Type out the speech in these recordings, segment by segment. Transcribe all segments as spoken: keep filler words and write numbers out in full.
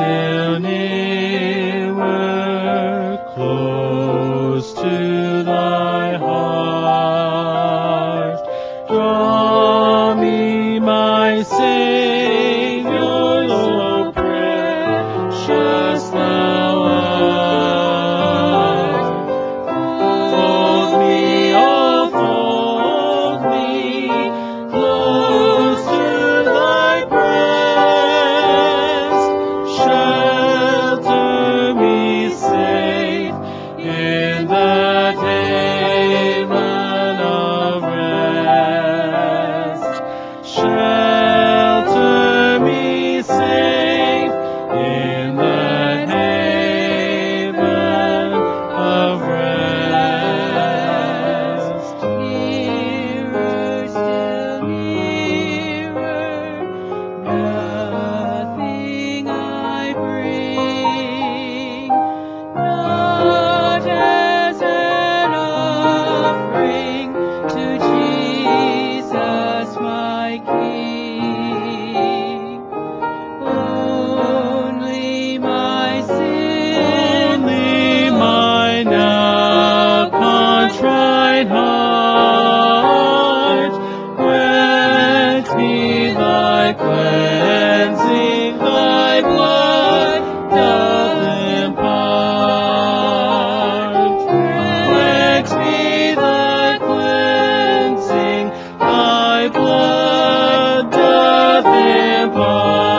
still nearer, close to thy heart. Draw me, my Savior, so precious thou art. Fold me, oh, fold me close to thy breast. Shelter me safe in that haven of rest. Shelter me safe in that haven of rest. Nearer, still nearer, nothing I bring, not as an offering to Jesus my King. Only my sin, only my now contrite heart. Grant me thy cleansing, thy blood doth impart. Grant me thy cleansing, thy blood doth impart.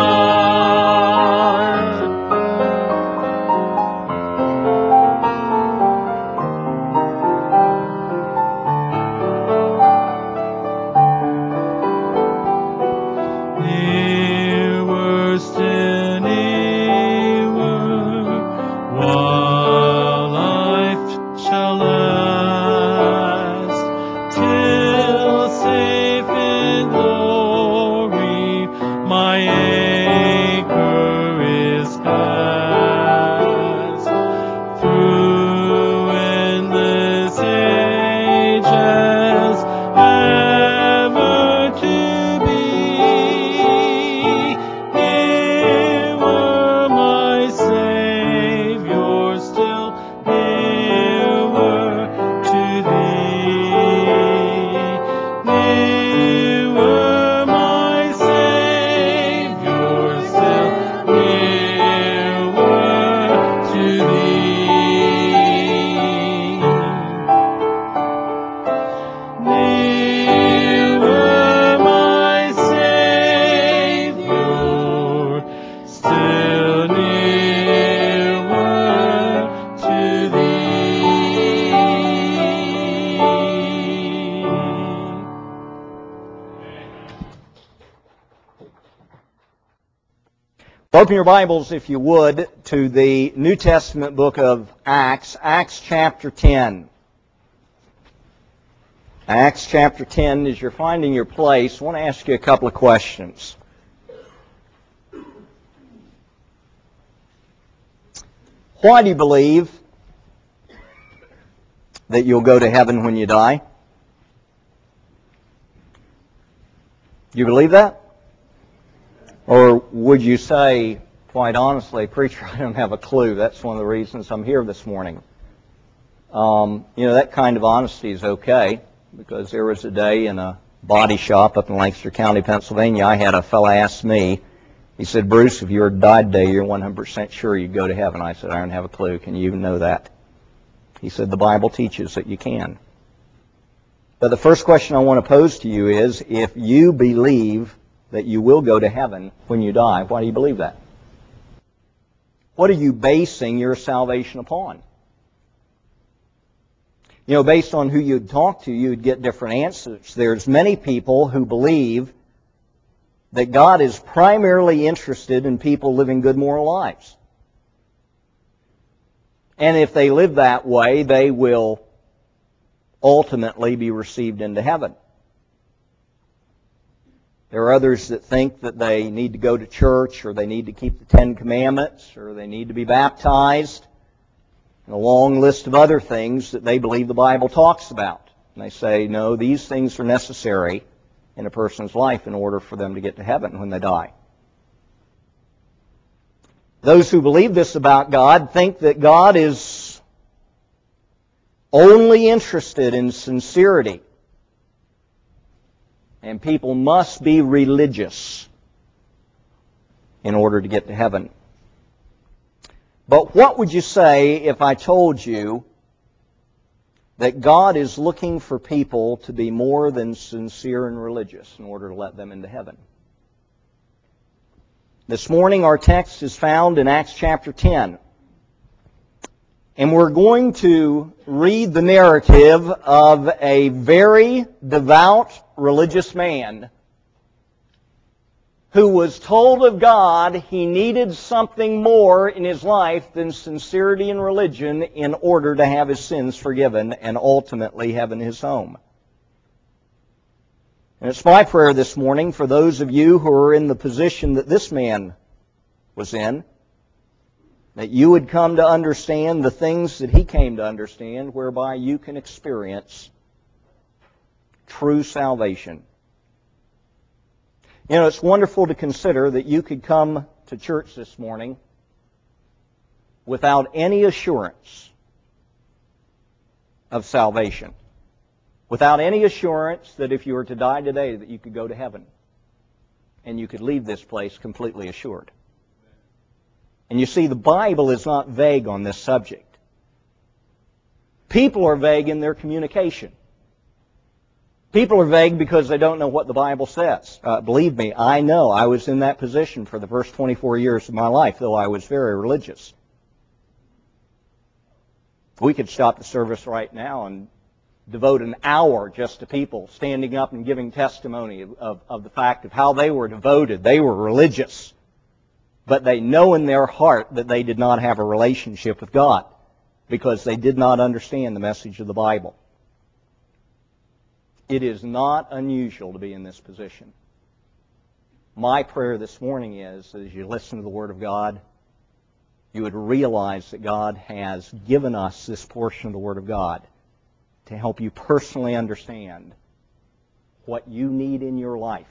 Nearer, still nearer, while life shall last, till safe in glory my anchor is cast. Through endless ages, ever to be, nearer, my Savior, still nearer to thee. Nearer, my Savior, still nearer to thee. Nearer, my Savior, still nearer to thee. Open your Bibles, if you would, to the New Testament book of Acts, Acts chapter ten. Acts chapter ten, as you're finding your place, I want to ask you a couple of questions. Why do you believe that you'll go to heaven when you die? Do you believe that? Or would you say, quite honestly, preacher, I don't have a clue. That's one of the reasons I'm here this morning. Um, you know, that kind of honesty is okay, because there was a day in a body shop up in Lancaster County, Pennsylvania, I had a fella ask me, he said, Bruce, if you were to die today, you're one hundred percent sure you'd go to heaven. I said, I don't have a clue. Can you even know that? He said, the Bible teaches that you can. But the first question I want to pose to you is, if you believe that you will go to heaven when you die, why do you believe that? What are you basing your salvation upon? You know, based on who you'd talk to, you'd get different answers. There's many people who believe that God is primarily interested in people living good moral lives. And if they live that way, they will ultimately be received into heaven. There are others that think that they need to go to church, or they need to keep the Ten Commandments, or they need to be baptized, and a long list of other things that they believe the Bible talks about. And they say, no, these things are necessary in a person's life in order for them to get to heaven when they die. Those who believe this about God think that God is only interested in sincerity, and people must be religious in order to get to heaven. But what would you say if I told you that God is looking for people to be more than sincere and religious in order to let them into heaven? This morning our text is found in Acts chapter ten. And we're going to read the narrative of a very devout religious man who was told of God he needed something more in his life than sincerity and religion in order to have his sins forgiven and ultimately heaven his home. And it's my prayer this morning for those of you who are in the position that this man was in, that you would come to understand the things that he came to understand, whereby you can experience true salvation. You know, it's wonderful to consider that you could come to church this morning without any assurance of salvation, without any assurance that if you were to die today that you could go to heaven, and you could leave this place completely assured. And you see, the Bible is not vague on this subject. People are vague in their communication. People are vague because they don't know what the Bible says. Uh, believe me, I know. I was in that position for the first twenty-four years of my life, though I was very religious. We could stop the service right now and devote an hour just to people standing up and giving testimony of, of, of the fact of how they were devoted, they were religious, but they know in their heart that they did not have a relationship with God because they did not understand the message of the Bible. It is not unusual to be in this position. My prayer this morning is that as you listen to the Word of God, you would realize that God has given us this portion of the Word of God to help you personally understand what you need in your life,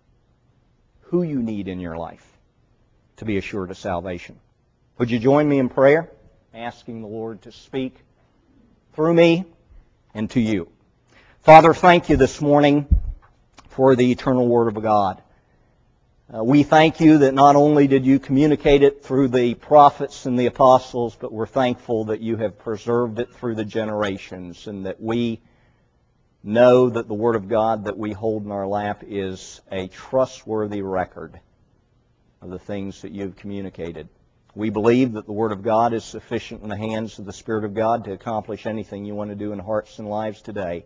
who you need in your life to be assured of salvation. Would you join me in prayer, asking the Lord to speak through me and to you? Father, thank you this morning for the eternal Word of God. Uh, we thank you that not only did you communicate it through the prophets and the apostles, but we're thankful that you have preserved it through the generations, and that we know that the Word of God that we hold in our lap is a trustworthy record of the things that you've communicated. We believe that the Word of God is sufficient in the hands of the Spirit of God to accomplish anything you want to do in hearts and lives today.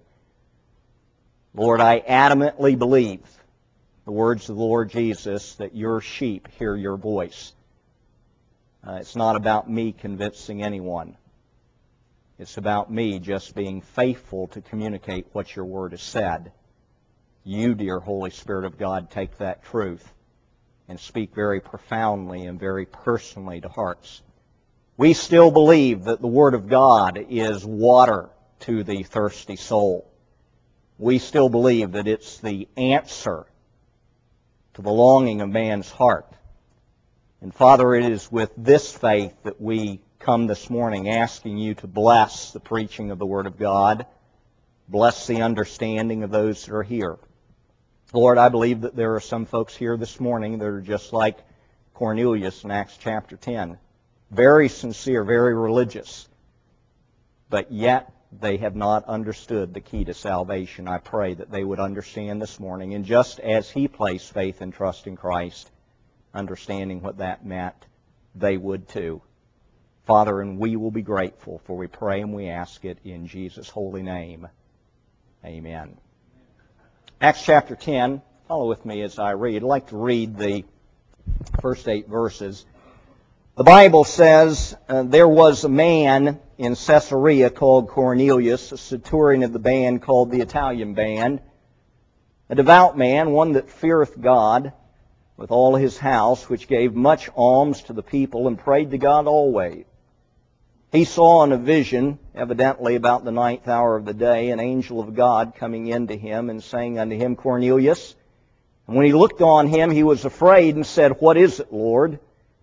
Lord, I adamantly believe the words of the Lord Jesus, that your sheep hear your voice. Uh, it's not about me convincing anyone. It's about me just being faithful to communicate what your Word has said. You, dear Holy Spirit of God, take that truth and speak very profoundly and very personally to hearts. We still believe that the Word of God is water to the thirsty soul. We still believe that it's the answer to the longing of man's heart. And Father, it is with this faith that we come this morning asking you to bless the preaching of the Word of God, bless the understanding of those that are here. Lord, I believe that there are some folks here this morning that are just like Cornelius in Acts chapter ten, very sincere, very religious, but yet they have not understood the key to salvation. I pray that they would understand this morning, and just as he placed faith and trust in Christ, understanding what that meant, they would too. Father, and we will be grateful, for we pray and we ask it in Jesus' holy name. Amen. Acts chapter ten, follow with me as I read. I'd like to read the first eight verses. The Bible says, uh, there was a man in Caesarea called Cornelius, a centurion of the band called the Italian band, a devout man, one that feareth God with all his house, which gave much alms to the people and prayed to God always. He saw in a vision, evidently about the ninth hour of the day, an angel of God coming in to him and saying unto him, Cornelius. And when he looked on him, he was afraid and said, What is it, Lord?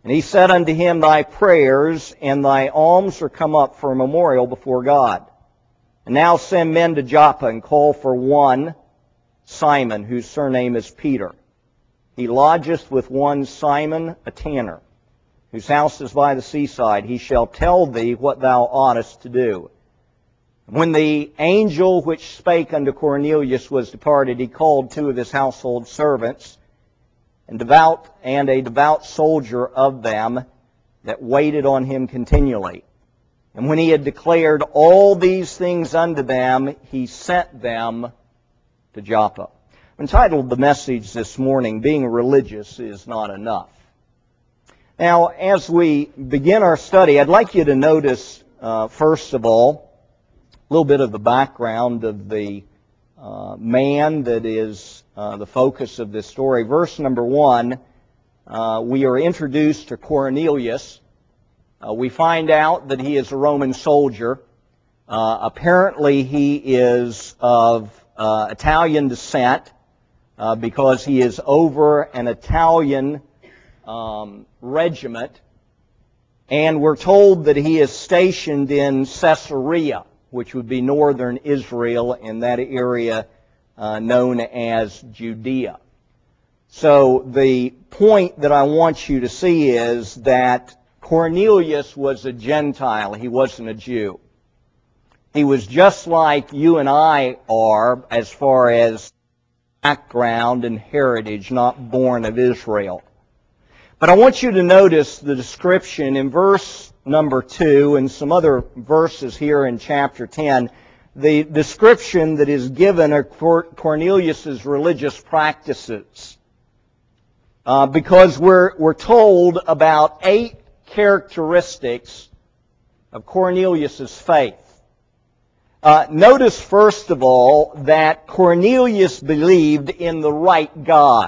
And he said unto him, Thy prayers and thy alms are come up for a memorial before God. And now send men to Joppa and call for one Simon, whose surname is Peter. He lodgeth with one Simon, a tanner, whose house is by the seaside. He shall tell thee what thou oughtest to do. When the angel which spake unto Cornelius was departed, he called two of his household servants, and devout and a devout soldier of them, that waited on him continually. And when he had declared all these things unto them, he sent them to Joppa. I've entitled the message this morning, Being Religious is Not Enough. Now, as we begin our study, I'd like you to notice, uh, first of all, a little bit of the background of the uh, man that is uh, the focus of this story. Verse number one, uh, we are introduced to Cornelius. Uh, we find out that he is a Roman soldier. Uh, apparently he is of uh, Italian descent uh, because he is over an Italian um, regiment. And we're told that he is stationed in Caesarea, which would be northern Israel, in that area uh, known as Judea. So the point that I want you to see is that Cornelius was a Gentile. He wasn't a Jew. He was just like you and I are as far as background and heritage, not born of Israel. But I want you to notice the description in verse number two and some other verses here in chapter ten. The description that is given of Cornelius' religious practices. Uh, because we're, we're told about eight characteristics of Cornelius' faith. Uh, notice, first of all, that Cornelius believed in the right God.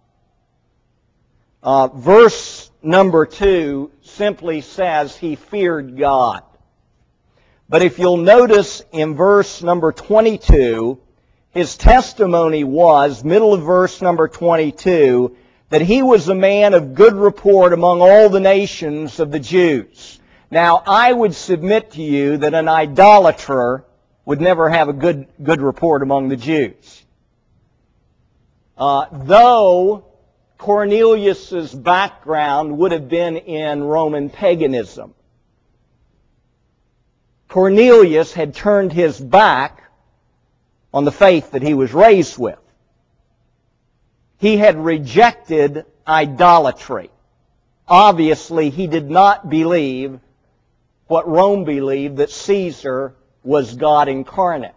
Uh, verse number two simply says he feared God. But if you'll notice in verse number twenty-two, his testimony was, middle of verse number twenty-two, that he was a man of good report among all the nations of the Jews. Now, I would submit to you that an idolater would never have a good, good report among the Jews. Uh, though Cornelius' background would have been in Roman paganism, Cornelius had turned his back on the faith that he was raised with. He had rejected idolatry. Obviously, he did not believe what Rome believed, that Caesar was God incarnate.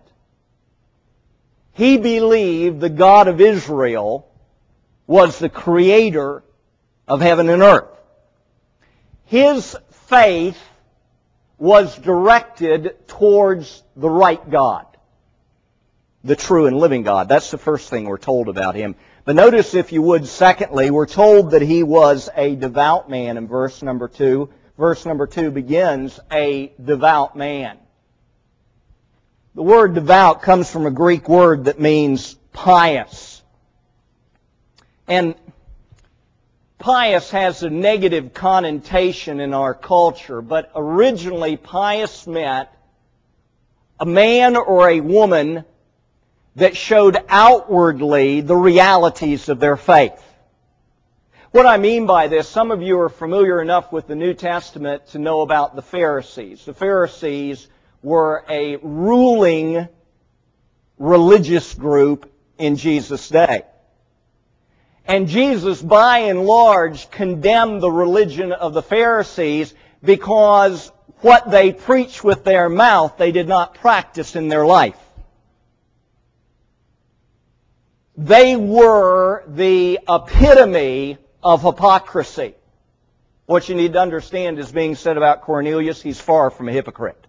He believed the God of Israel was the creator of heaven and earth. His faith was directed towards the right God, the true and living God. That's the first thing we're told about him. But notice, if you would, secondly, we're told that he was a devout man in verse number two. Verse number two begins, a devout man. The word devout comes from a Greek word that means pious. And pious has a negative connotation in our culture, but originally pious meant a man or a woman that showed outwardly the realities of their faith. What I mean by this, some of you are familiar enough with the New Testament to know about the Pharisees. The Pharisees were a ruling religious group in Jesus' day. And Jesus, by and large, condemned the religion of the Pharisees because what they preached with their mouth, they did not practice in their life. They were the epitome of hypocrisy. What you need to understand is being said about Cornelius, he's far from a hypocrite.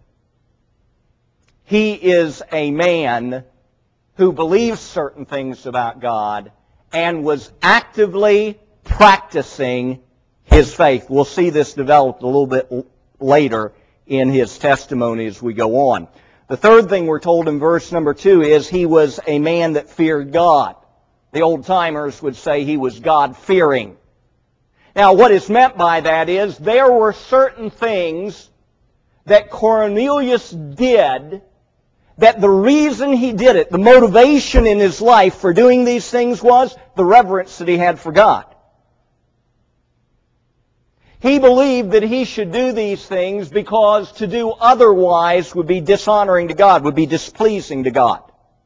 He is a man who believes certain things about God and was actively practicing his faith. We'll see this developed a little bit later in his testimony as we go on. The third thing we're told in verse number two is he was a man that feared God. The old-timers would say he was God-fearing. Now, what is meant by that is there were certain things that Cornelius did that the reason he did it, the motivation in his life for doing these things was the reverence that he had for God. He believed that he should do these things because to do otherwise would be dishonoring to God, would be displeasing to God.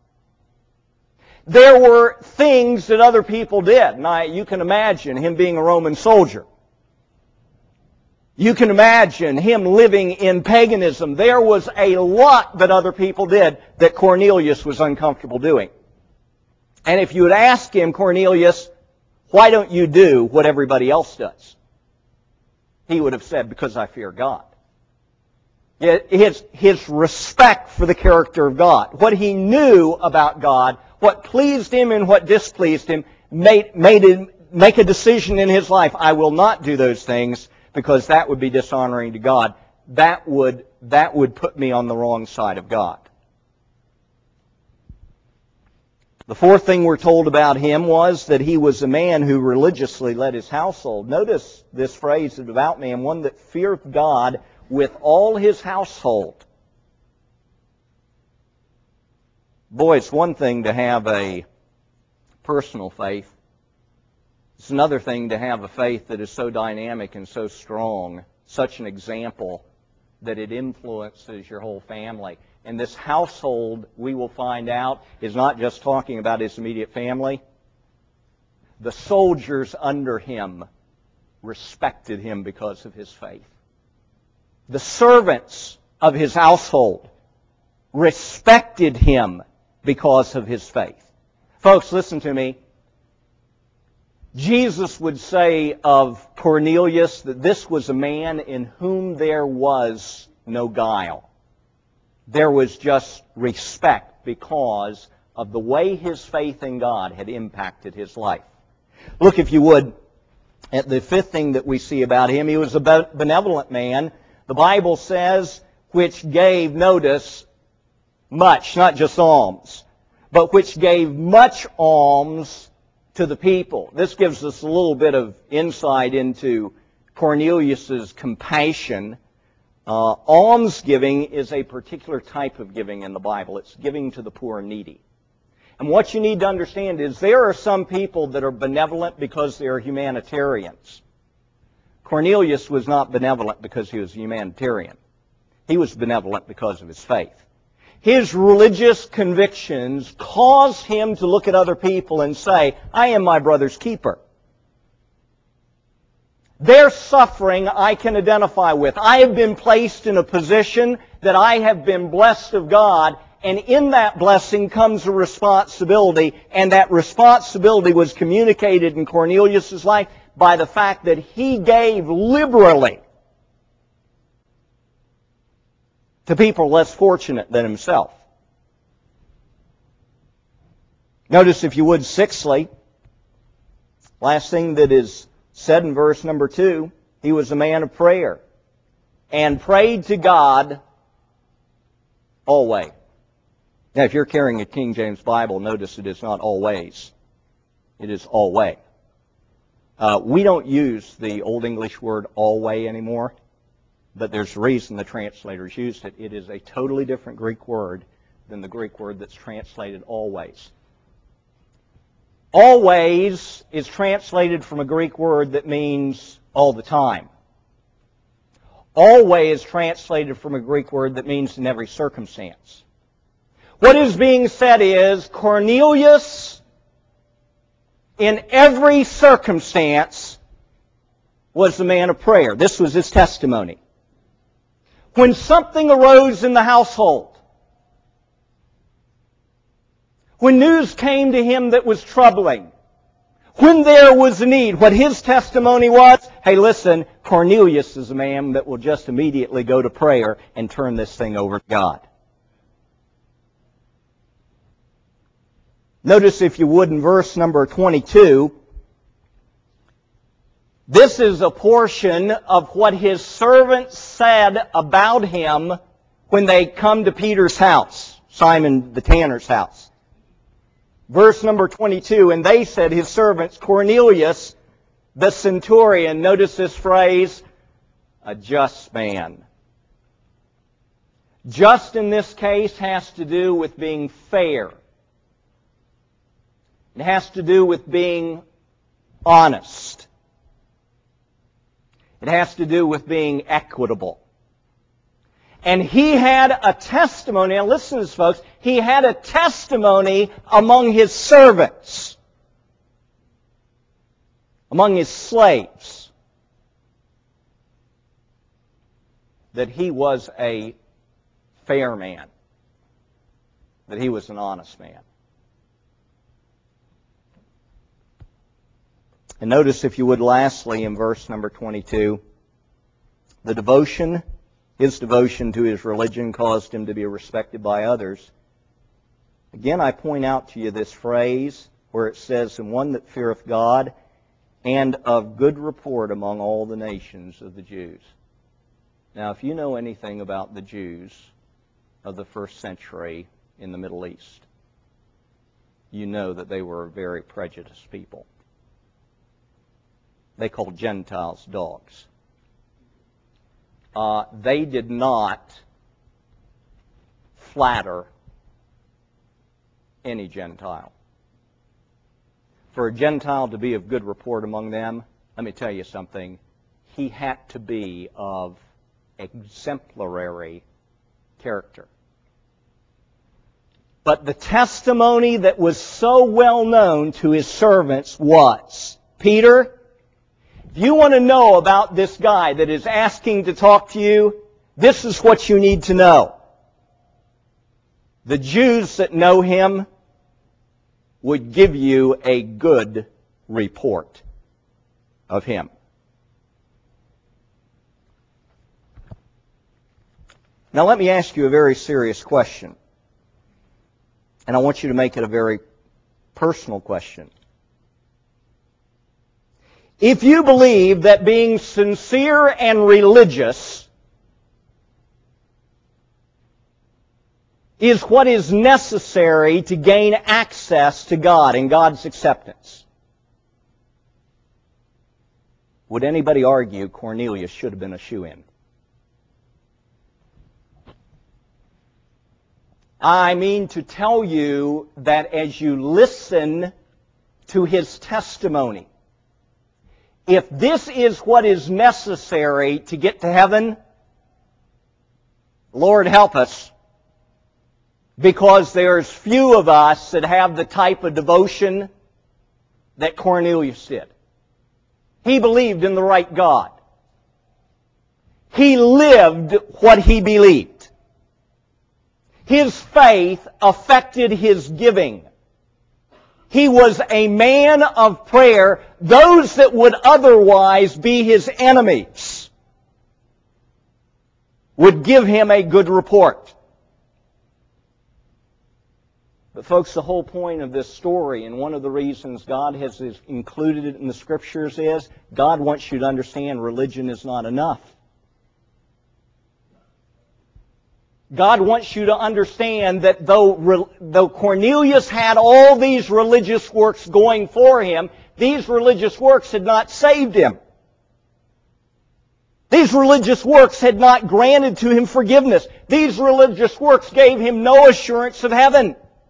There were things that other people did. Now, you can imagine him being a Roman soldier. You can imagine him living in paganism. There was a lot that other people did that Cornelius was uncomfortable doing. And if you would ask him, Cornelius, why don't you do what everybody else does? He would have said, because I fear God. His, his respect for the character of God, what he knew about God, what pleased him and what displeased him, made, made him make a decision in his life. I will not do those things because that would be dishonoring to God. That would, that would put me on the wrong side of God. The fourth thing we're told about him was that he was a man who religiously led his household. Notice this phrase, a devout man, one that feared God with all his household. Boy, it's one thing to have a personal faith. It's another thing to have a faith that is so dynamic and so strong, such an example that it influences your whole family. And this household, we will find out, is not just talking about his immediate family. The soldiers under him respected him because of his faith. The servants of his household respected him because of his faith. Folks, listen to me. Jesus would say of Cornelius that this was a man in whom there was no guile. There was just respect because of the way his faith in God had impacted his life. Look, if you would, at the fifth thing that we see about him. He was a benevolent man. The Bible says, which gave, notice, much, not just alms, but which gave much alms to the people. This gives us a little bit of insight into Cornelius's compassion. Uh, almsgiving is a particular type of giving in the Bible. It's giving to the poor and needy. And what you need to understand is there are some people that are benevolent because they are humanitarians. Cornelius was not benevolent because he was a humanitarian. He was benevolent because of his faith. His religious convictions caused him to look at other people and say, I am my brother's keeper. Their suffering I can identify with. I have been placed in a position that I have been blessed of God, and in that blessing comes a responsibility, and that responsibility was communicated in Cornelius' life by the fact that he gave liberally to people less fortunate than himself. Notice, if you would, sixthly, last thing that is said in verse number two, he was a man of prayer and prayed to God always. Now, if you're carrying a King James Bible, notice it is not always. It is always. Uh, we don't use the Old English word always anymore, but there's a reason the translators used it. It is a totally different Greek word than the Greek word that's translated always. Always is translated from a Greek word that means all the time. Always is translated from a Greek word that means in every circumstance. What is being said is Cornelius, in every circumstance, was the man of prayer. This was his testimony. When something arose in the household, when news came to him that was troubling, when there was a need, what his testimony was, hey, listen, Cornelius is a man that will just immediately go to prayer and turn this thing over to God. Notice, if you would, in verse number twenty-two, this is a portion of what his servants said about him when they come to Peter's house, Simon the tanner's house. Verse number twenty-two, and they said, his servants, Cornelius, the centurion, notice this phrase, a just man. Just in this case has to do with being fair. It has to do with being honest. It has to do with being equitable. And he had a testimony, now listen to this, folks, he had a testimony among his servants, among his slaves, that he was a fair man, that he was an honest man. And notice, if you would, lastly, in verse number twenty-two, the devotion, his devotion to his religion caused him to be respected by others. Again, I point out to you this phrase where it says, "And one that feareth God, and of good report among all the nations of the Jews." Now, if you know anything about the Jews of the first century in the Middle East, you know that they were a very prejudiced people. They called Gentiles dogs. Uh, they did not flatter any Gentile. For a Gentile to be of good report among them, let me tell you something, he had to be of exemplary character. But the testimony that was so well known to his servants was, Peter, if you want to know about this guy that is asking to talk to you, this is what you need to know. The Jews that know him would give you a good report of him. Now let me ask you a very serious question. And I want you to make it a very personal question. If you believe that being sincere and religious is what is necessary to gain access to God and God's acceptance, would anybody argue Cornelius should have been a shoo-in? I mean to tell you that as you listen to his testimony, if this is what is necessary to get to heaven, Lord help us, because there's few of us that have the type of devotion that Cornelius did. He believed in the right God. He lived what he believed. His faith affected his giving. He was a man of prayer. Those that would otherwise be his enemies would give him a good report. But folks, the whole point of this story, and one of the reasons God has included it in the Scriptures, is God wants you to understand religion is not enough. God wants you to understand that though, though Cornelius had all these religious works going for him, these religious works had not saved him. These religious works had not granted to him forgiveness. These religious works gave him no assurance of heaven.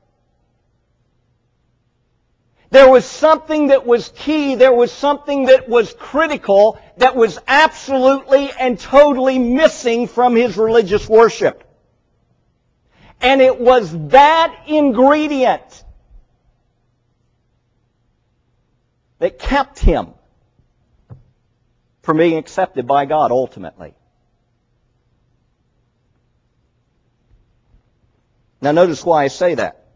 There was something that was key, there was something that was critical, that was absolutely and totally missing from his religious worship. And it was that ingredient that kept him from being accepted by God ultimately. Now notice why I say that.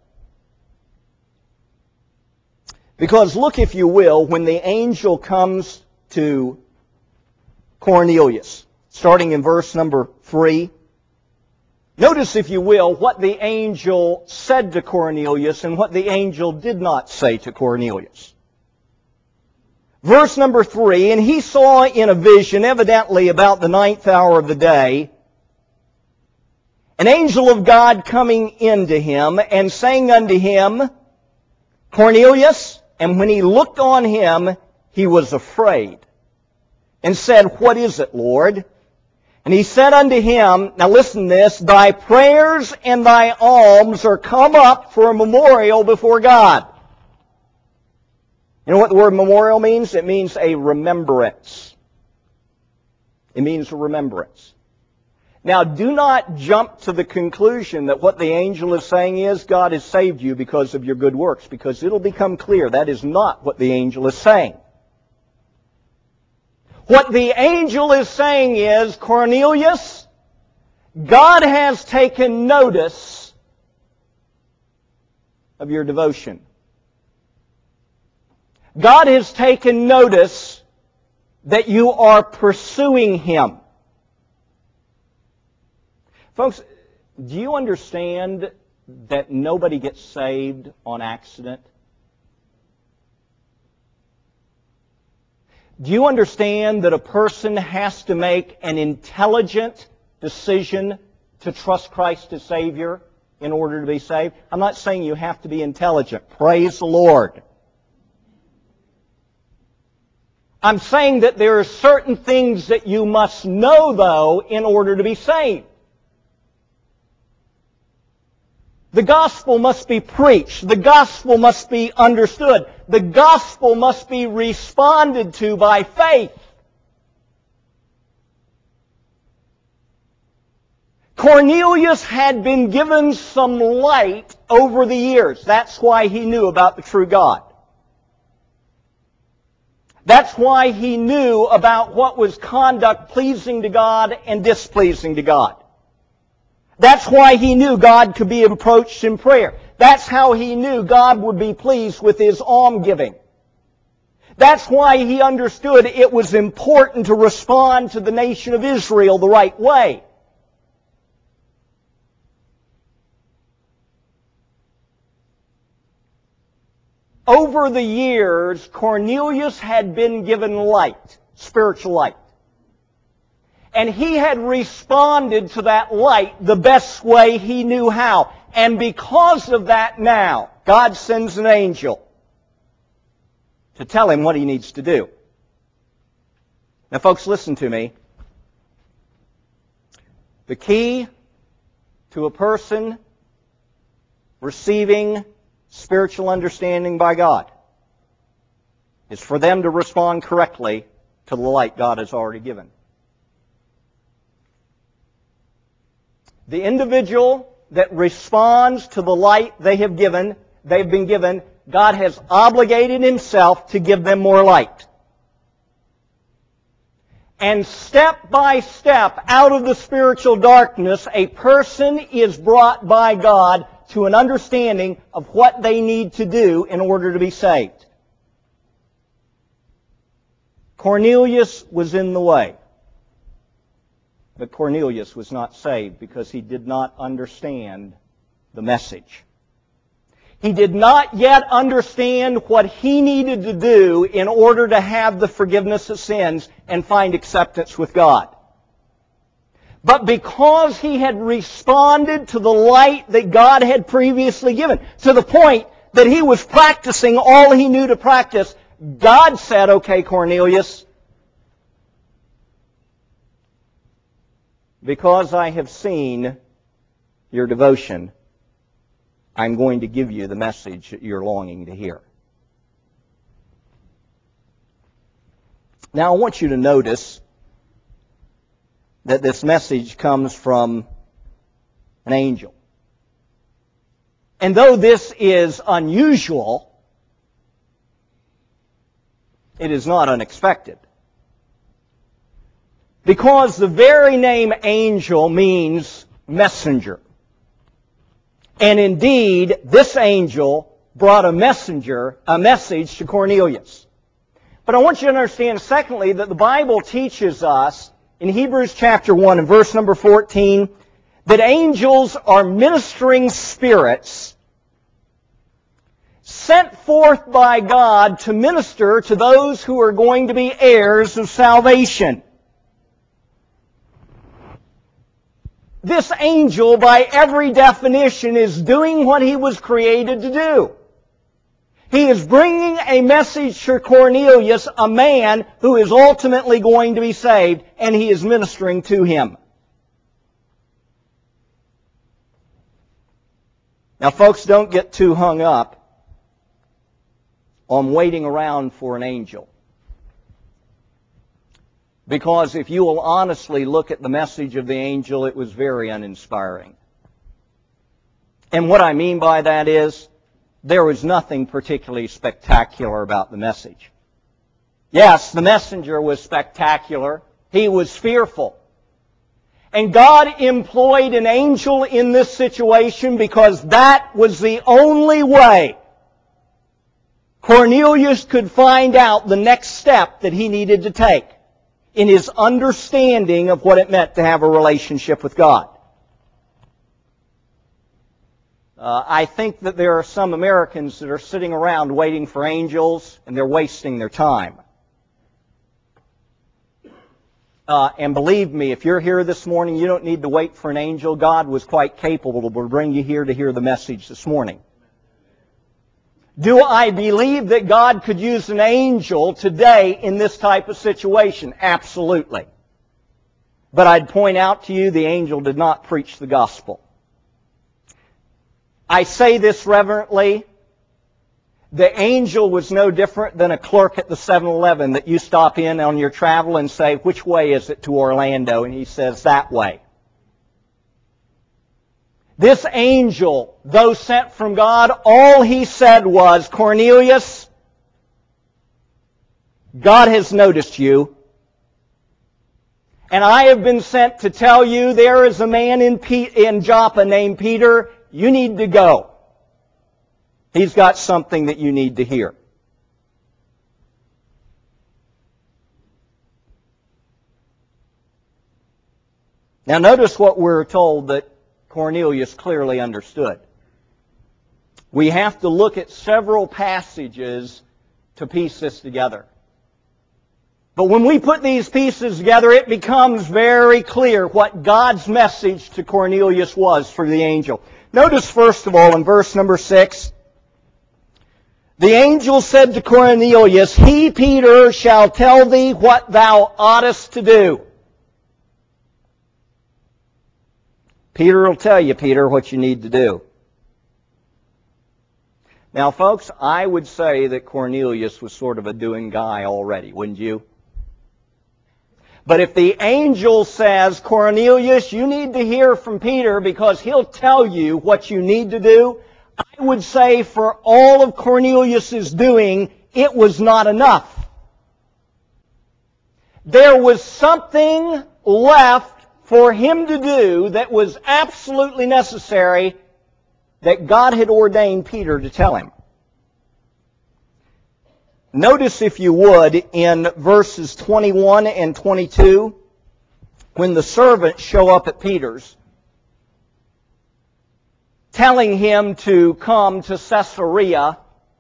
Because look, if you will, when the angel comes to Cornelius, starting in verse number three, notice, if you will, what the angel said to Cornelius and what the angel did not say to Cornelius. Verse number three, and he saw in a vision, evidently about the ninth hour of the day, an angel of God coming into him and saying unto him, Cornelius, and when he looked on him, he was afraid and said, "What is it, Lord?" And he said unto him, now listen to this, "Thy prayers and thy alms are come up for a memorial before God." You know what the word memorial means? It means a remembrance. It means a remembrance. Now, do not jump to the conclusion that what the angel is saying is God has saved you because of your good works, because it'll become clear that is not what the angel is saying. What the angel is saying is, Cornelius, God has taken notice of your devotion. God has taken notice that you are pursuing Him. Folks, do you understand that nobody gets saved on accident? Do you understand that a person has to make an intelligent decision to trust Christ as Savior in order to be saved? I'm not saying you have to be intelligent. Praise the Lord. I'm saying that there are certain things that you must know, though, in order to be saved. The gospel must be preached. The gospel must be understood. The gospel must be responded to by faith. Cornelius had been given some light over the years. That's why he knew about the true God. That's why he knew about what was conduct pleasing to God and displeasing to God. That's why he knew God could be approached in prayer. That's how he knew God would be pleased with his almsgiving. That's why he understood it was important to respond to the nation of Israel the right way. Over the years, Cornelius had been given light, spiritual light. And he had responded to that light the best way he knew how. And because of that now, God sends an angel to tell him what he needs to do. Now, folks, listen to me. The key to a person receiving spiritual understanding by God is for them to respond correctly to the light God has already given. The individual that responds to the light they have given, they've been given, God has obligated Himself to give them more light. And step by step out of the spiritual darkness, a person is brought by God to an understanding of what they need to do in order to be saved. Cornelius was in the way. But Cornelius was not saved because he did not understand the message. He did not yet understand what he needed to do in order to have the forgiveness of sins and find acceptance with God. But because he had responded to the light that God had previously given, to the point that he was practicing all he knew to practice, God said, "Okay, Cornelius, because I have seen your devotion, I'm going to give you the message that you're longing to hear." Now, I want you to notice that this message comes from an angel. And though this is unusual, it is not unexpected. Because the very name angel means messenger. And indeed, this angel brought a messenger, a message to Cornelius. But I want you to understand, secondly, that the Bible teaches us in Hebrews chapter one and verse number fourteen that angels are ministering spirits sent forth by God to minister to those who are going to be heirs of salvation. This angel, by every definition, is doing what he was created to do. He is bringing a message to Cornelius, a man who is ultimately going to be saved, and he is ministering to him. Now, folks, don't get too hung up on waiting around for an angel. Because if you will honestly look at the message of the angel, it was very uninspiring. And what I mean by that is, there was nothing particularly spectacular about the message. Yes, the messenger was spectacular. He was fearful. And God employed an angel in this situation because that was the only way Cornelius could find out the next step that he needed to take in his understanding of what it meant to have a relationship with God. Uh, I think that there are some Americans that are sitting around waiting for angels, and they're wasting their time. Uh, and believe me, if you're here this morning, you don't need to wait for an angel. God was quite capable to bring you here to hear the message this morning. Do I believe that God could use an angel today in this type of situation? Absolutely. But I'd point out to you, the angel did not preach the gospel. I say this reverently. The angel was no different than a clerk at the seven eleven that you stop in on your travel and say, which way is it to Orlando? And he says, that way. This angel, though sent from God, all he said was, Cornelius, God has noticed you. And I have been sent to tell you there is a man in, P- in Joppa named Peter. You need to go. He's got something that you need to hear. Now notice what we're told that Cornelius clearly understood. We have to look at several passages to piece this together. But when we put these pieces together, it becomes very clear what God's message to Cornelius was through the angel. Notice first of all in verse number six, the angel said to Cornelius, He, Peter, shall tell thee what thou oughtest to do. Peter will tell you, Peter, what you need to do. Now, folks, I would say that Cornelius was sort of a doing guy already, wouldn't you? But if the angel says, Cornelius, you need to hear from Peter because he'll tell you what you need to do, I would say for all of Cornelius' doing, it was not enough. There was something left for him to do that was absolutely necessary that God had ordained Peter to tell him. Notice, if you would, in verses twenty-one and twenty-two, when the servants show up at Peter's, telling him to come to Caesarea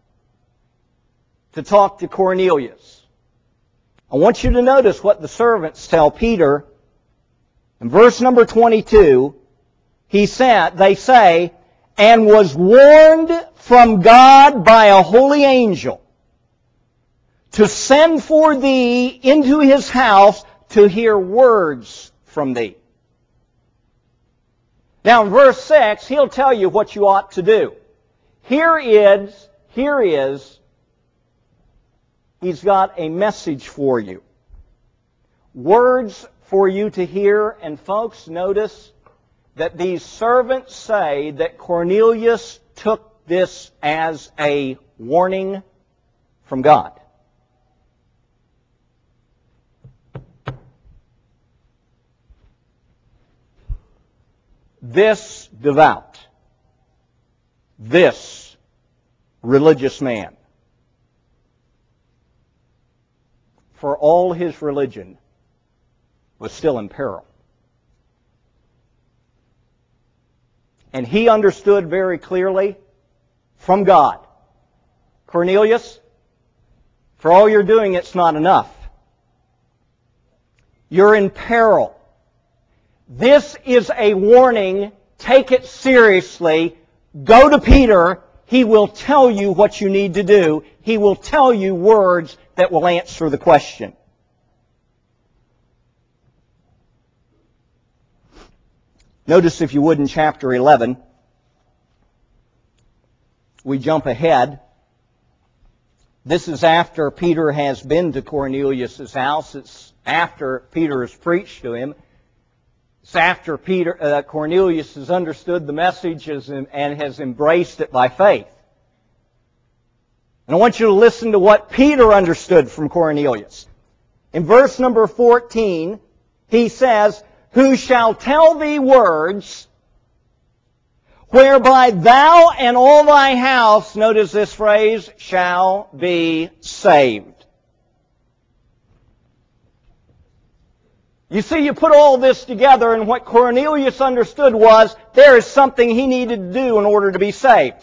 to talk to Cornelius. I want you to notice what the servants tell Peter. In verse number twenty-two, he sent, they say, and was warned from God by a holy angel to send for thee into his house to hear words from thee. Now in verse six, he'll tell you what you ought to do. Here is, here is, he's got a message for you. Words for you to hear. And folks, notice that these servants say that Cornelius took this as a warning from God. This devout, this religious man, for all his religion, was still in peril. And he understood very clearly from God, Cornelius, for all you're doing, it's not enough. You're in peril. This is a warning. Take it seriously. Go to Peter. He will tell you what you need to do. He will tell you words that will answer the question. Notice, if you would, in chapter eleven, we jump ahead. This is after Peter has been to Cornelius' house. It's after Peter has preached to him. It's after Peter, uh, Cornelius has understood the message and has embraced it by faith. And I want you to listen to what Peter understood from Cornelius. In verse number fourteen, he says, "Who shall tell thee words whereby thou and all thy house," notice this phrase, "shall be saved." You see, you put all this together, and what Cornelius understood was there is something he needed to do in order to be saved.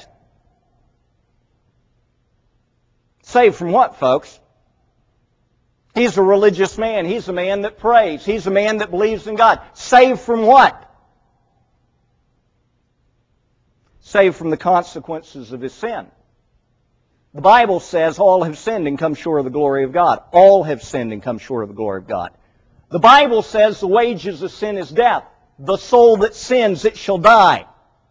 Saved from what, folks? He's a religious man. He's a man that prays. He's a man that believes in God. Saved from what? Saved from the consequences of his sin. The Bible says all have sinned and come short of the glory of God. All have sinned and come short of the glory of God. The Bible says the wages of sin is death. The soul that sins, it shall die.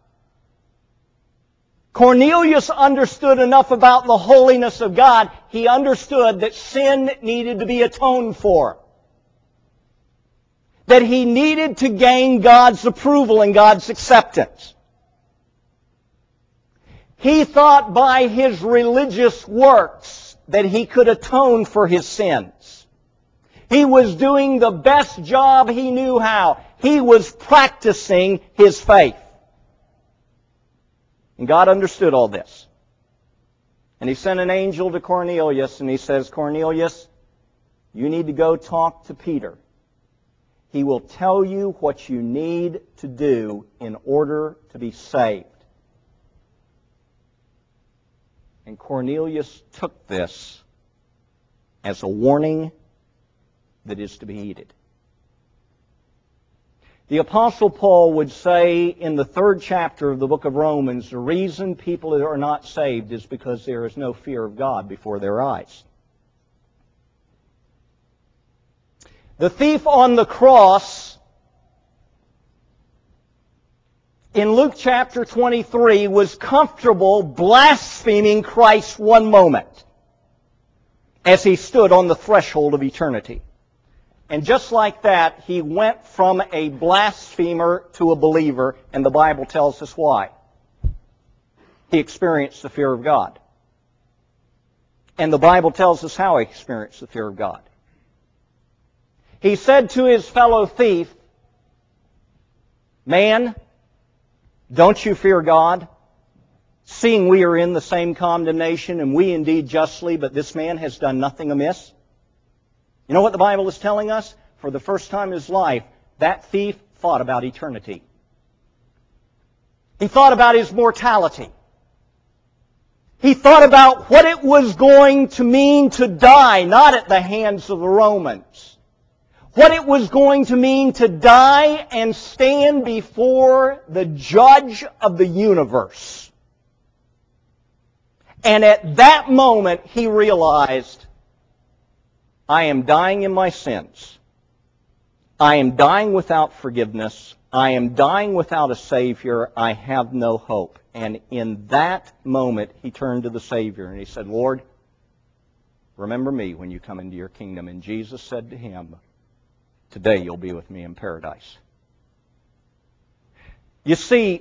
Cornelius understood enough about the holiness of God. He understood that sin needed to be atoned for. That he needed to gain God's approval and God's acceptance. He thought by his religious works that he could atone for his sins. He was doing the best job he knew how. He was practicing his faith. And God understood all this. And He sent an angel to Cornelius, and He says, "Cornelius, you need to go talk to Peter. He will tell you what you need to do in order to be saved." And Cornelius took this as a warning that is to be heeded. The Apostle Paul would say in the third chapter of the book of Romans, the reason people are not saved is because there is no fear of God before their eyes. The thief on the cross in Luke chapter twenty-three was comfortable blaspheming Christ one moment as He stood on the threshold of eternity. And just like that, he went from a blasphemer to a believer, and the Bible tells us why. He experienced the fear of God. And the Bible tells us how he experienced the fear of God. He said to his fellow thief, "Man, don't you fear God, seeing we are in the same condemnation, and we indeed justly, but this man has done nothing amiss?" You know what the Bible is telling us? For the first time in his life, that thief thought about eternity. He thought about his mortality. He thought about what it was going to mean to die, not at the hands of the Romans. What it was going to mean to die and stand before the judge of the universe. And at that moment, he realized, I am dying in my sins. I am dying without forgiveness. I am dying without a Savior. I have no hope. And in that moment, he turned to the Savior and he said, "Lord, remember me when you come into your kingdom." And Jesus said to him, "Today you'll be with me in paradise." You see,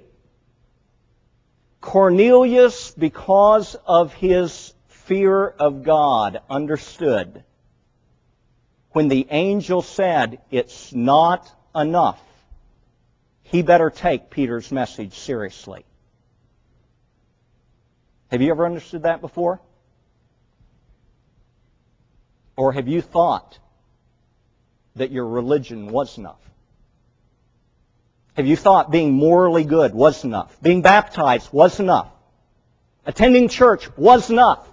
Cornelius, because of his fear of God, understood when the angel said, "It's not enough," he better take Peter's message seriously. Have you ever understood that before? Or have you thought that your religion was enough? Have you thought being morally good was enough? Being baptized was enough? Attending church was enough?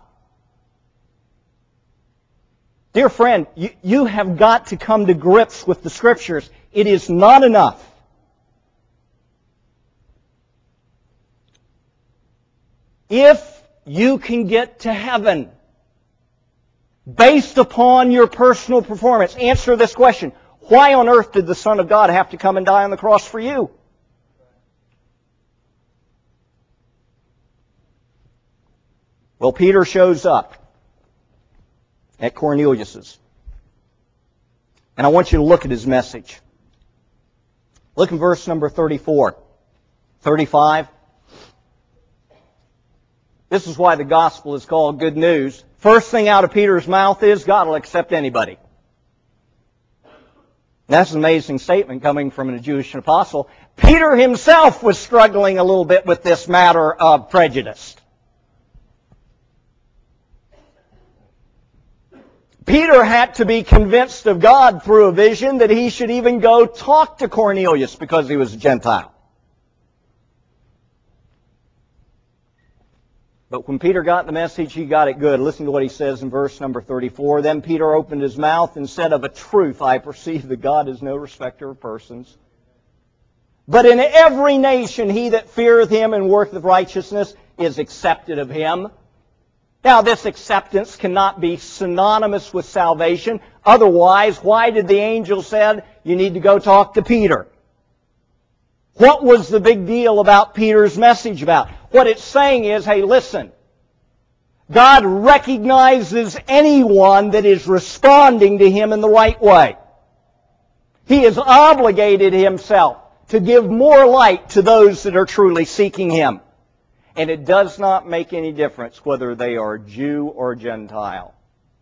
Dear friend, you, you have got to come to grips with the Scriptures. It is not enough. if you can get to heaven based upon your personal performance, answer this question. Why on earth did the Son of God have to come and die on the cross for you? Well, Peter shows up at Cornelius's. And I want you to look at his message. Look in verse number thirty-four, thirty-five. This is why the gospel is called good news. First thing out of Peter's mouth is, God will accept anybody. That's an amazing statement coming from a Jewish apostle. Peter himself was struggling a little bit with this matter of prejudice. Peter had to be convinced of God through a vision that he should even go talk to Cornelius because he was a Gentile. But when Peter got the message, he got it good. Listen to what he says in verse number thirty-four. Then Peter opened his mouth and said, Of a truth I perceive that God is no respecter of persons. But in every nation he that feareth him and worketh righteousness is accepted of him. Now, this acceptance cannot be synonymous with salvation. Otherwise, why did the angel said, you need to go talk to Peter? What was the big deal about Peter's message about? What it's saying is, hey, listen, God recognizes anyone that is responding to Him in the right way. He has obligated Himself to give more light to those that are truly seeking Him. And it does not make any difference whether they are Jew or Gentile.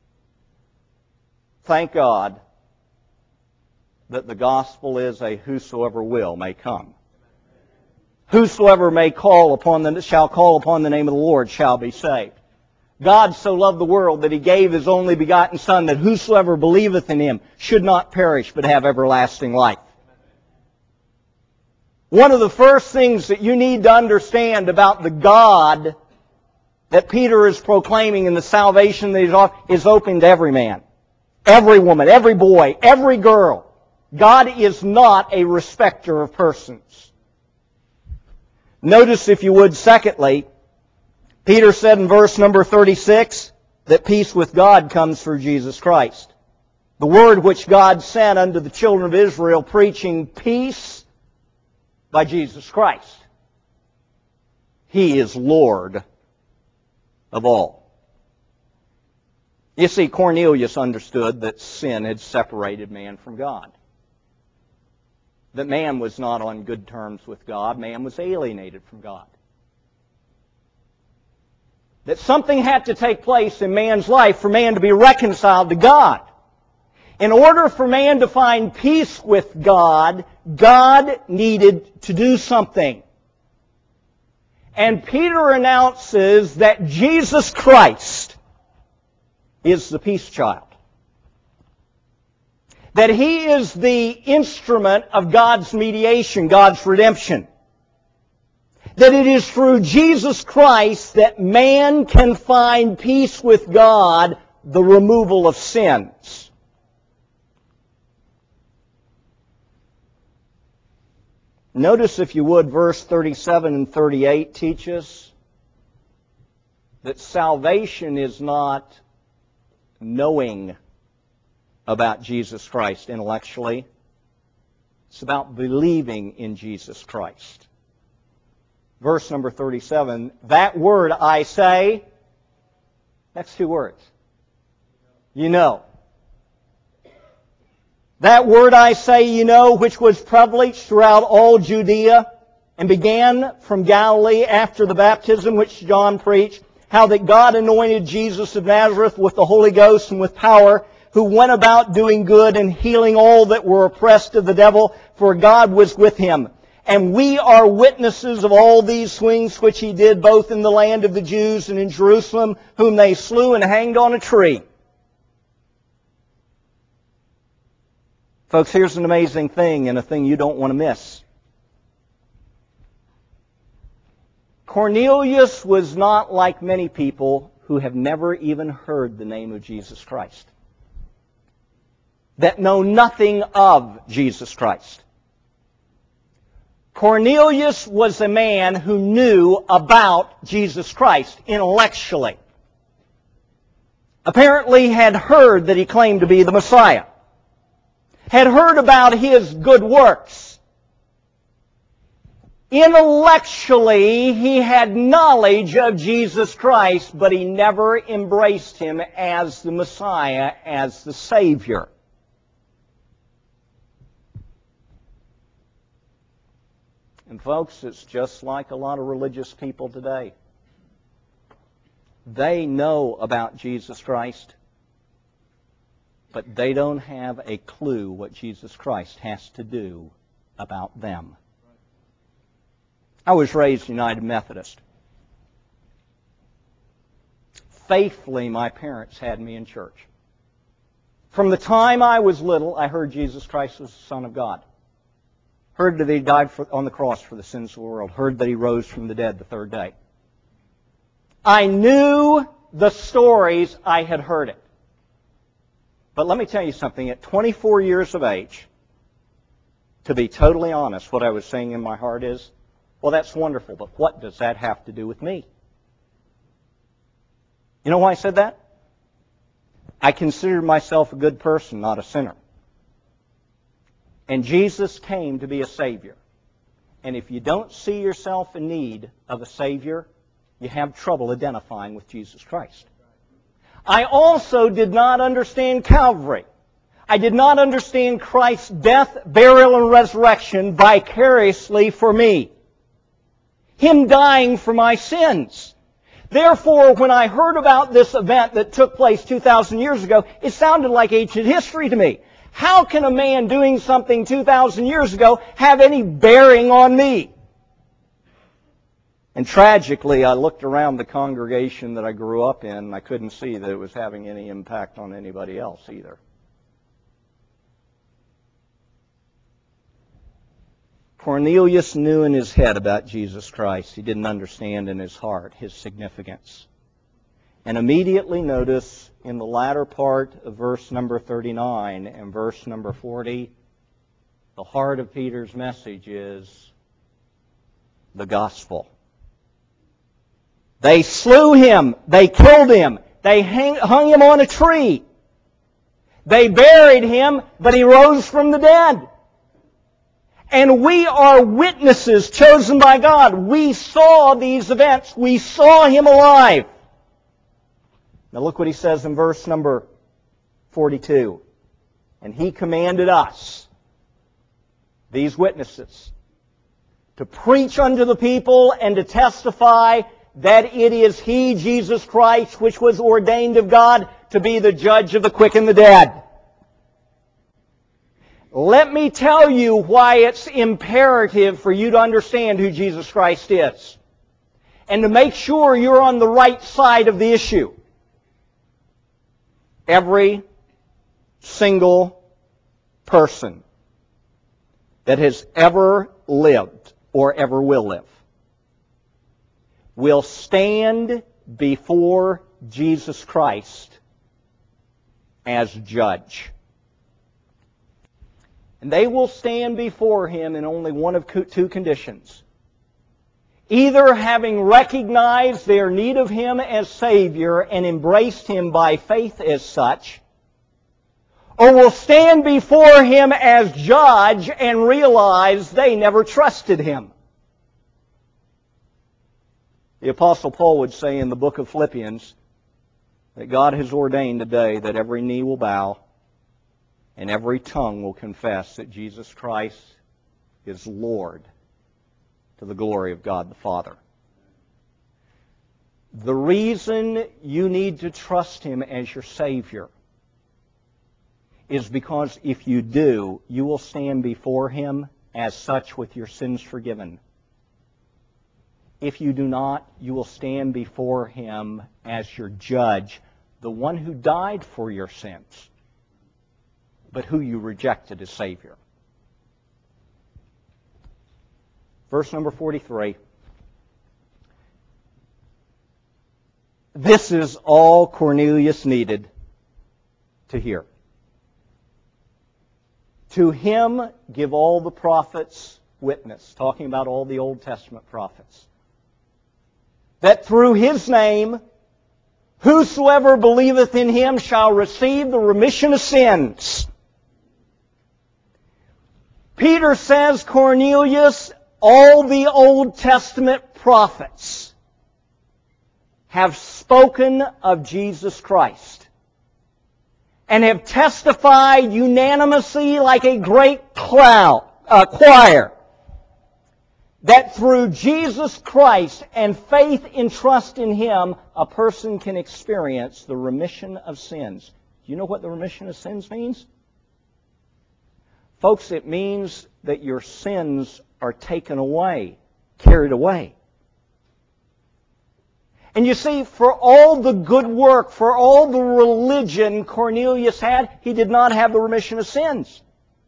Thank God that the gospel is a whosoever will may come. Whosoever may call upon the, shall call upon the name of the Lord shall be saved. God so loved the world that He gave His only begotten Son, that whosoever believeth in Him should not perish but have everlasting life. One of the first things that you need to understand about the God that Peter is proclaiming and the salvation that He's offering is open to every man, every woman, every boy, every girl. God is not a respecter of persons. Notice, if you would, secondly, Peter said in verse number thirty-six that peace with God comes through Jesus Christ. The word which God sent unto the children of Israel, preaching peace by Jesus Christ. He is Lord of all. You see, Cornelius understood that sin had separated man from God. That man was not on good terms with God. Man was alienated from God. That something had to take place in man's life for man to be reconciled to God. In order for man to find peace with God, God needed to do something. And Peter announces that Jesus Christ is the peace child. That He is the instrument of God's mediation, God's redemption. That it is through Jesus Christ that man can find peace with God, the removal of sins. Notice, if you would, verse thirty-seven and thirty-eight teach us that salvation is not knowing about Jesus Christ intellectually. It's about believing in Jesus Christ. Verse number thirty-seven, that word I say, next two words, you know. That word I say, you know, which was prevalent throughout all Judea and began from Galilee after the baptism which John preached, how that God anointed Jesus of Nazareth with the Holy Ghost and with power, who went about doing good and healing all that were oppressed of the devil, for God was with Him. And we are witnesses of all these things which He did both in the land of the Jews and in Jerusalem, whom they slew and hanged on a tree. Folks, here's an amazing thing, and a thing you don't want to miss. Cornelius was not like many people who have never even heard the name of Jesus Christ, that know nothing of Jesus Christ. Cornelius was a man who knew about Jesus Christ intellectually. Apparently had heard that he claimed to be the Messiah. Had heard about his good works. Intellectually, he had knowledge of Jesus Christ, but he never embraced Him as the Messiah, as the Savior. And folks, it's just like a lot of religious people today. They know about Jesus Christ, but they don't have a clue what Jesus Christ has to do about them. I was raised United Methodist. Faithfully, my parents had me in church. From the time I was little, I heard Jesus Christ was the Son of God. Heard that He died for, on the cross for the sins of the world. Heard that He rose from the dead the third day. I knew the stories. I had heard it. But let me tell you something. At twenty-four years of age, to be totally honest, what I was saying in my heart is, well, that's wonderful, but what does that have to do with me? You know why I said that? I considered myself a good person, not a sinner. And Jesus came to be a Savior. And if you don't see yourself in need of a Savior, you have trouble identifying with Jesus Christ. I also did not understand Calvary. I did not understand Christ's death, burial, and resurrection vicariously for me. Him dying for my sins. Therefore, when I heard about this event that took place two thousand years ago, it sounded like ancient history to me. How can a man doing something two thousand years ago have any bearing on me? And tragically, I looked around the congregation that I grew up in, and I couldn't see that it was having any impact on anybody else either. Cornelius knew in his head about Jesus Christ. He didn't understand in his heart His significance. And immediately notice in the latter part of verse number thirty-nine and verse number forty, the heart of Peter's message is the gospel. They slew Him. They killed Him. They hang, hung Him on a tree. They buried Him, but He rose from the dead. And we are witnesses chosen by God. We saw these events. We saw Him alive. Now look what he says in verse number forty-two. And He commanded us, these witnesses, to preach unto the people and to testify that it is He, Jesus Christ, which was ordained of God to be the judge of the quick and the dead. Let me tell you why it's imperative for you to understand who Jesus Christ is, and to make sure you're on the right side of the issue. Every single person that has ever lived or ever will live will stand before Jesus Christ as judge. And they will stand before Him in only one of two conditions. Either having recognized their need of Him as Savior and embraced Him by faith as such, or will stand before Him as judge and realize they never trusted Him. The Apostle Paul would say in the book of Philippians that God has ordained today that every knee will bow and every tongue will confess that Jesus Christ is Lord, to the glory of God the Father. The reason you need to trust Him as your Savior is because if you do, you will stand before Him as such with your sins forgiven. If you do not, you will stand before Him as your judge, the one who died for your sins, but who you rejected as Savior. Verse number forty-three. This is all Cornelius needed to hear. To him give all the prophets witness, talking about all the Old Testament prophets, that through His name, whosoever believeth in Him shall receive the remission of sins. Peter says, Cornelius, all the Old Testament prophets have spoken of Jesus Christ and have testified unanimously like a great cloud, uh, choir that through Jesus Christ and faith and trust in Him, a person can experience the remission of sins. Do you know what the remission of sins means? Folks, it means that your sins are taken away, carried away. And you see, for all the good work, for all the religion Cornelius had, he did not have the remission of sins.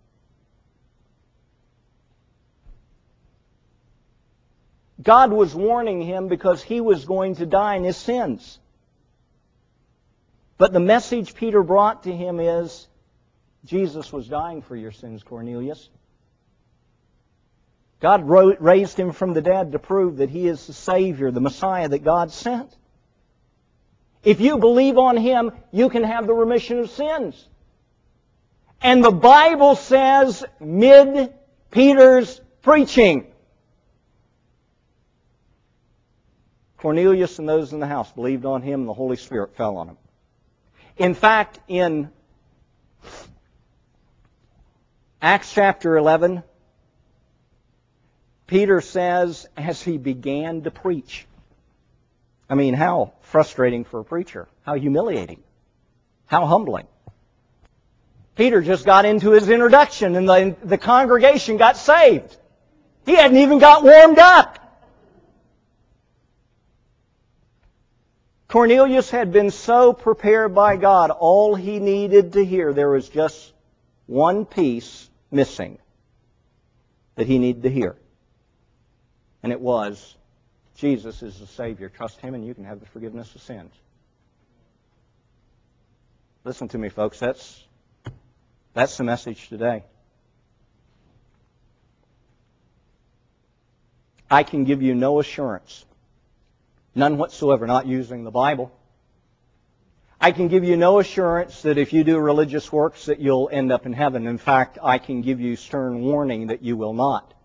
God was warning him because he was going to die in his sins. But the message Peter brought to him is, Jesus was dying for your sins, Cornelius. God raised Him from the dead to prove that He is the Savior, the Messiah that God sent. If you believe on Him, you can have the remission of sins. And the Bible says, mid Peter's preaching, Cornelius and those in the house believed on him, and the Holy Spirit fell on him. In fact, in Acts chapter eleven, Peter says, as he began to preach, I mean, how frustrating for a preacher, how humiliating, how humbling. Peter just got into his introduction and the, the congregation got saved. He hadn't even got warmed up. Cornelius had been so prepared by God, all he needed to hear, there was just one piece missing that he needed to hear. And it was, Jesus is the Savior. Trust Him and you can have the forgiveness of sins. Listen to me, folks. That's, that's the message today. I can give you no assurance, none whatsoever, not using the Bible. I can give you no assurance that if you do religious works that you'll end up in heaven. In fact, I can give you stern warning that you will not.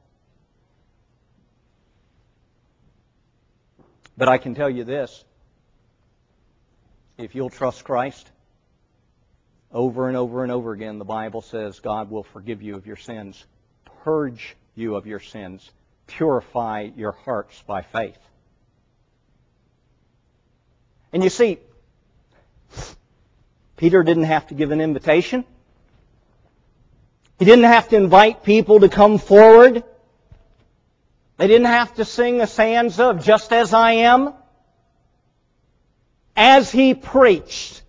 But I can tell you this, if you'll trust Christ, over and over and over again, the Bible says God will forgive you of your sins, purge you of your sins, purify your hearts by faith. And you see, Peter didn't have to give an invitation. He didn't have to invite people to come forward. They didn't have to sing a stanza of Just As I Am. As he preached,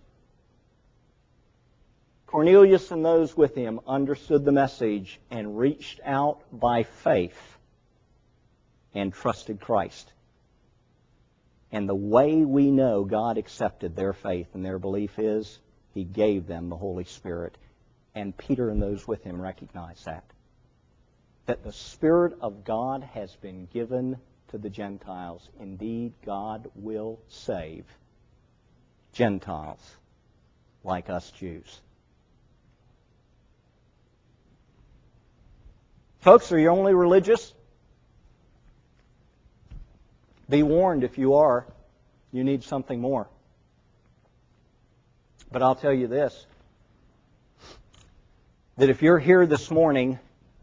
Cornelius and those with him understood the message and reached out by faith and trusted Christ. And the way we know God accepted their faith and their belief is He gave them the Holy Spirit. And Peter and those with him recognized that. That the Spirit of God has been given to the Gentiles. Indeed, God will save Gentiles like us Jews. Folks, are you only religious? Be warned, if you are, you need something more. But I'll tell you this, that if you're here this morning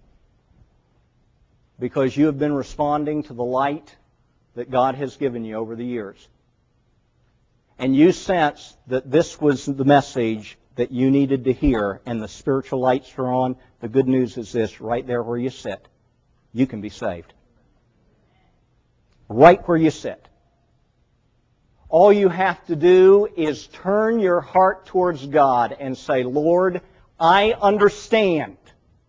because you have been responding to the light that God has given you over the years, and you sense that this was the message that you needed to hear and the spiritual lights are on, the good news is this, right there where you sit, you can be saved. Right where you sit. All you have to do is turn your heart towards God and say, Lord, I understand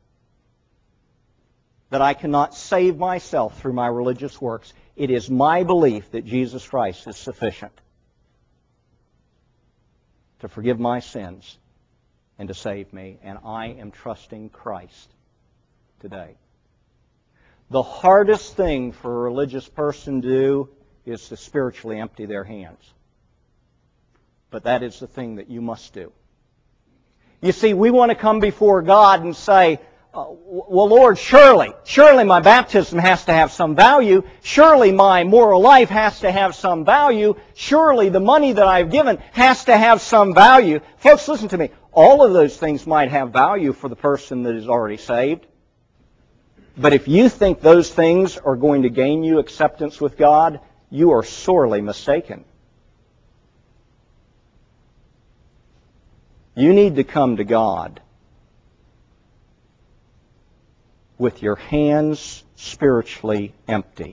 that I cannot save myself through my religious works. It is my belief that Jesus Christ is sufficient to forgive my sins and to save me, and I am trusting Christ today. The hardest thing for a religious person to do is to spiritually empty their hands. But that is the thing that you must do. You see, we want to come before God and say, well, Lord, surely, surely my baptism has to have some value. Surely my moral life has to have some value. Surely the money that I've given has to have some value. Folks, listen to me. All of those things might have value for the person that is already saved. But if you think those things are going to gain you acceptance with God, you are sorely mistaken. You need to come to God with your hands spiritually empty.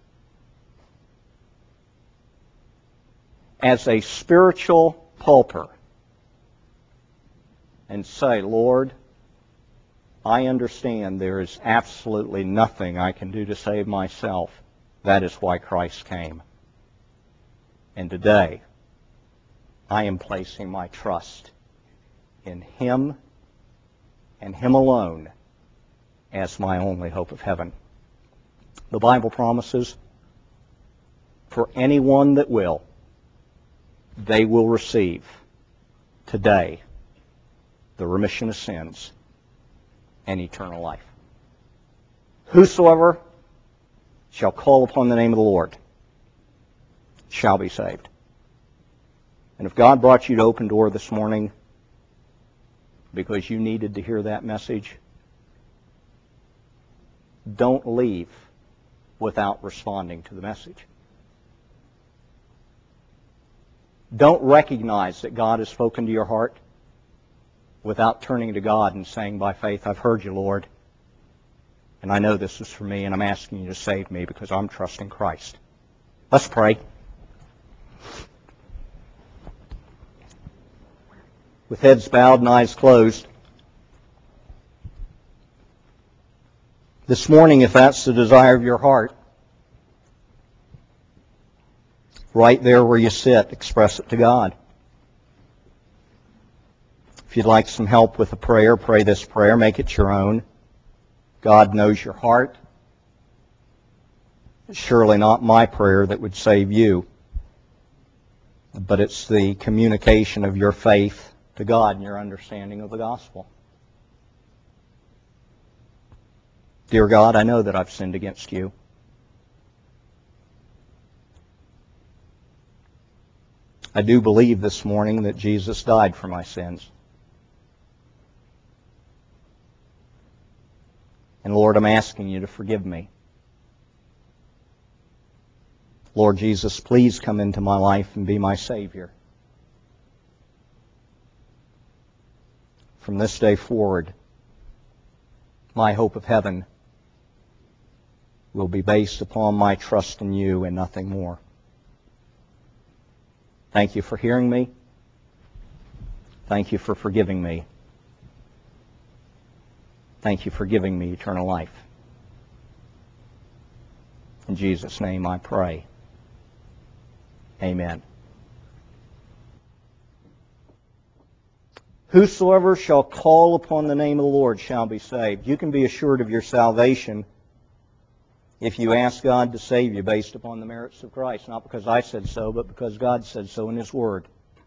As a spiritual pauper. And say, Lord, I understand there is absolutely nothing I can do to save myself. That is why Christ came. And today, I am placing my trust in Him and Him alone as my only hope of heaven. The Bible promises, for anyone that will, they will receive today the remission of sins and eternal life. Whosoever shall call upon the name of the Lord shall be saved. And if God brought you to Open Door this morning because you needed to hear that message, don't leave without responding to the message. Don't recognize that God has spoken to your heart without turning to God and saying by faith, I've heard you, Lord, and I know this is for me, and I'm asking you to save me because I'm trusting Christ. Let's pray. With heads bowed and eyes closed, this morning, if that's the desire of your heart, right there where you sit, express it to God. If you'd like some help with a prayer, pray this prayer. Make it your own. God knows your heart. It's surely not my prayer that would save you, but it's the communication of your faith to God and your understanding of the gospel. Dear God, I know that I've sinned against you. I do believe this morning that Jesus died for my sins. And Lord, I'm asking you to forgive me. Lord Jesus, please come into my life and be my Savior. From this day forward, my hope of heaven will be based upon my trust in you and nothing more. Thank you for hearing me. Thank you for forgiving me. Thank you for giving me eternal life. In Jesus' name I pray. Amen. Whosoever shall call upon the name of the Lord shall be saved. You can be assured of your salvation if you ask God to save you based upon the merits of Christ, not because I said so, but because God said so in His Word.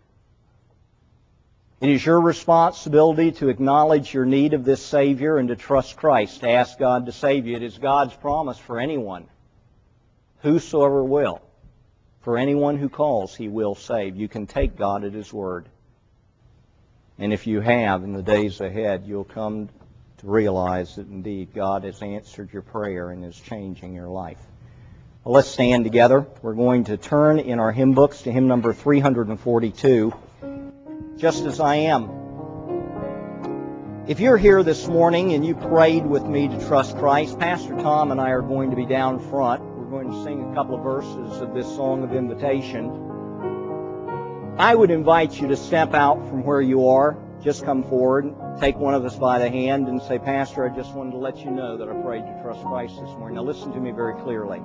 It is your responsibility to acknowledge your need of this Savior and to trust Christ, to ask God to save you. It is God's promise for anyone, whosoever will. For anyone who calls, He will save. You can take God at His Word. And if you have, in the days ahead, you'll come to realize that indeed God has answered your prayer and is changing your life. Well, let's stand together. We're going to turn in our hymn books to hymn number three forty-two, Just As I Am. If you're here this morning and you prayed with me to trust Christ, Pastor Tom and I are going to be down front. We're going to sing a couple of verses of this song of invitation. I would invite you to step out from where you are. Just come forward, take one of us by the hand and say, Pastor, I just wanted to let you know that I prayed to trust Christ this morning. Now listen to me very clearly.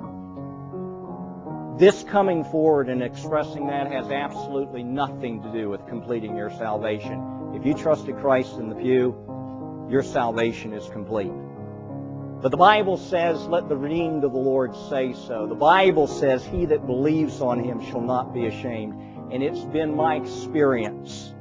This coming forward and expressing that has absolutely nothing to do with completing your salvation. If you trusted Christ in the pew, your salvation is complete. But the Bible says, let the redeemed of the Lord say so. The Bible says, he that believes on him shall not be ashamed. And it's been my experience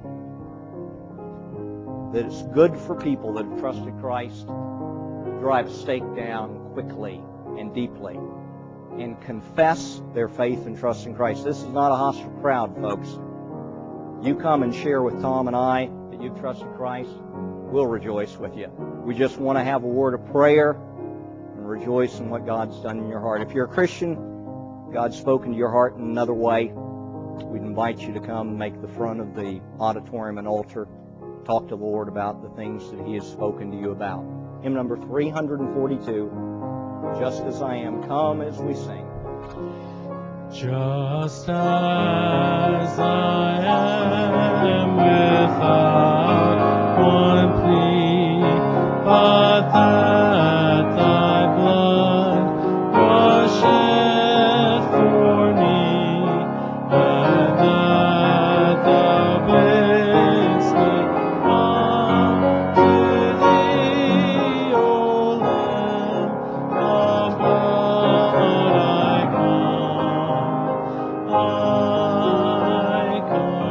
that it's good for people that have trusted Christ to drive a stake down quickly and deeply and confess their faith and trust in Christ. This is not a hostile crowd, folks. You come and share with Tom and I that you've trusted Christ, we'll rejoice with you. We just want to have a word of prayer and rejoice in what God's done in your heart. If you're a Christian, God's spoken to your heart in another way, we'd invite you to come and make the front of the auditorium an altar. Talk to the Lord about the things that He has spoken to you about. Hymn number three forty-two, Just As I Am. Come as we sing. Just as I am, without one plea, but that thy blood was shed for me, and that thou bidst me come to thee, O Lamb of God, I come, I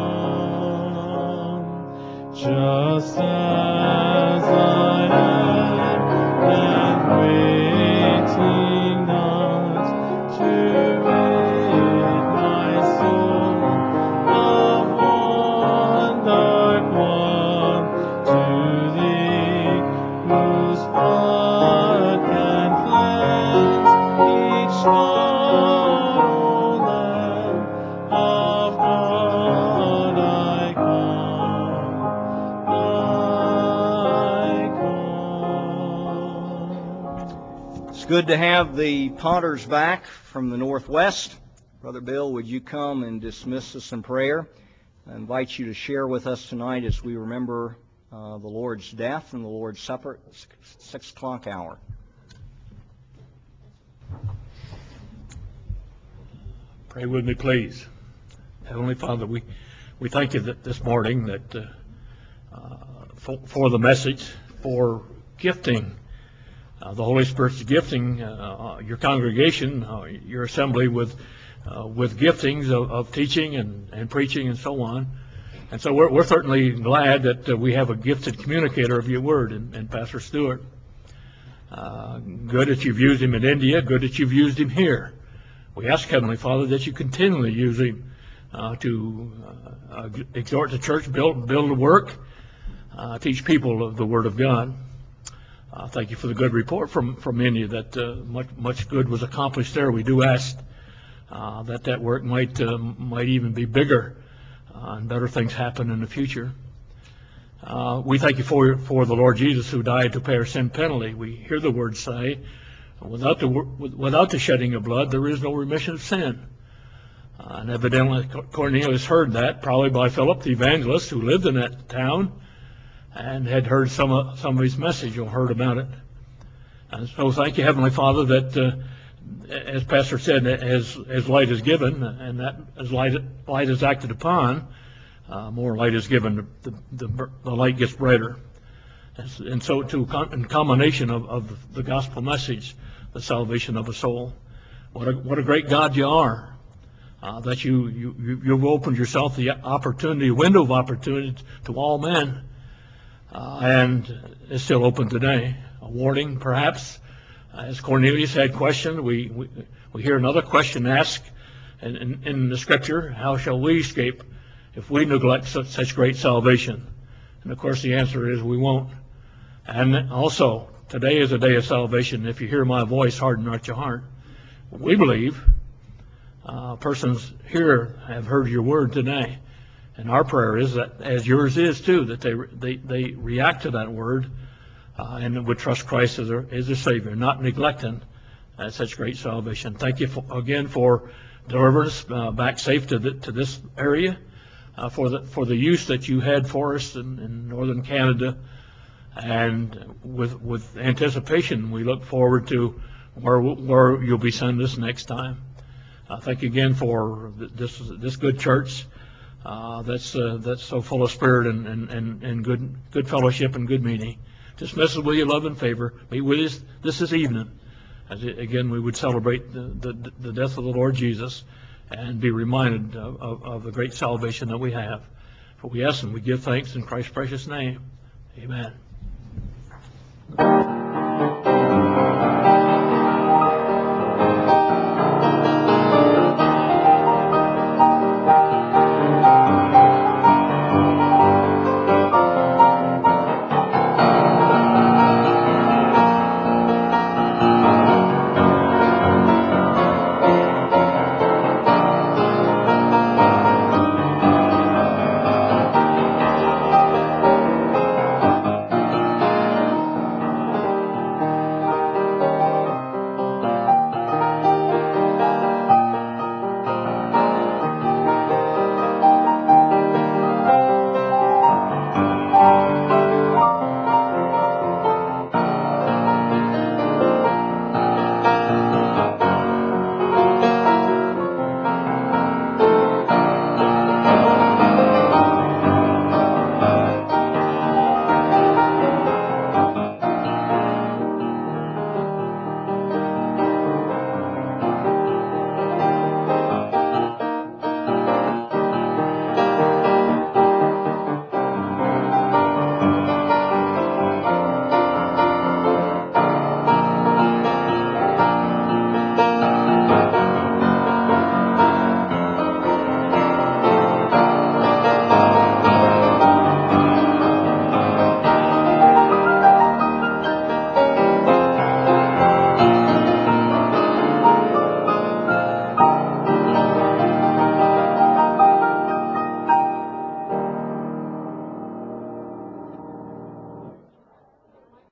come, just as I am, and waiting not to rid my soul of one dark one, to thee, whose blood can cleanse each spot, O Lamb of God, I come, I come. It's good to have the Potters back from the Northwest. Brother Bill, would you come and dismiss us in prayer? I invite you to share with us tonight as we remember uh, the Lord's death and the Lord's Supper at the six o'clock hour. Pray with me, please. Heavenly Father, we, we thank you that this morning that uh, uh, for, for the message, for gifting uh, the Holy Spirit's gifting uh, uh, your congregation, uh, your assembly with uh, with giftings of, of teaching and, and preaching and so on. And so we're, we're certainly glad that uh, we have a gifted communicator of your word in, in Pastor Stewart. Uh, good that you've used him in India, good that you've used him here. We ask, Heavenly Father, that you continually use him uh, to uh, uh, exhort the church, build, build the work, uh, teach people of the Word of God. Uh, thank you for the good report from, from India that uh, much, much good was accomplished there. We do ask uh, that that work might, uh, might even be bigger uh, and better things happen in the future. Uh, we thank you for, for the Lord Jesus who died to pay our sin penalty. We hear the Word say, Without the, without the shedding of blood, there is no remission of sin. Uh, and evidently Cornelius heard that, probably by Philip the evangelist, who lived in that town and had heard some of, some of his message or heard about it. And so thank you, Heavenly Father, that uh, as Pastor said, as, as light is given, and that as light, light is acted upon, uh, more light is given, the, the, the light gets brighter. And so to in combination of, of the gospel message, the salvation of a soul. What a, what a great God you are, uh, that you, you, you've opened yourself the opportunity, window of opportunity to all men, uh, and it's still open today. A warning, perhaps, as Cornelius had questioned, we, we, we hear another question asked in, in, in the Scripture, how shall we escape if we neglect such, such great salvation? And of course the answer is we won't. And also, today is a day of salvation. If you hear my voice, harden not your heart. We believe uh, persons here have heard your word today. And our prayer is that, as yours is too, that they they, they react to that word uh, and would trust Christ as their, as their Savior, not neglecting uh, such great salvation. Thank you for, again for delivering us uh, back safe to, the, to this area, uh, for, the, for the use that you had for us in, in northern Canada. And with with anticipation, we look forward to where where you'll be sending us next time. Uh, thank you again for this this good church uh, that's uh, that's so full of spirit and, and, and, and good good fellowship and good meeting. dismiss us with your love and favor. Be with us this, this evening. As it, again, we would celebrate the, the, the death of the Lord Jesus and be reminded of, of, of the great salvation that we have. For we ask and we give thanks in Christ's precious name. Amen.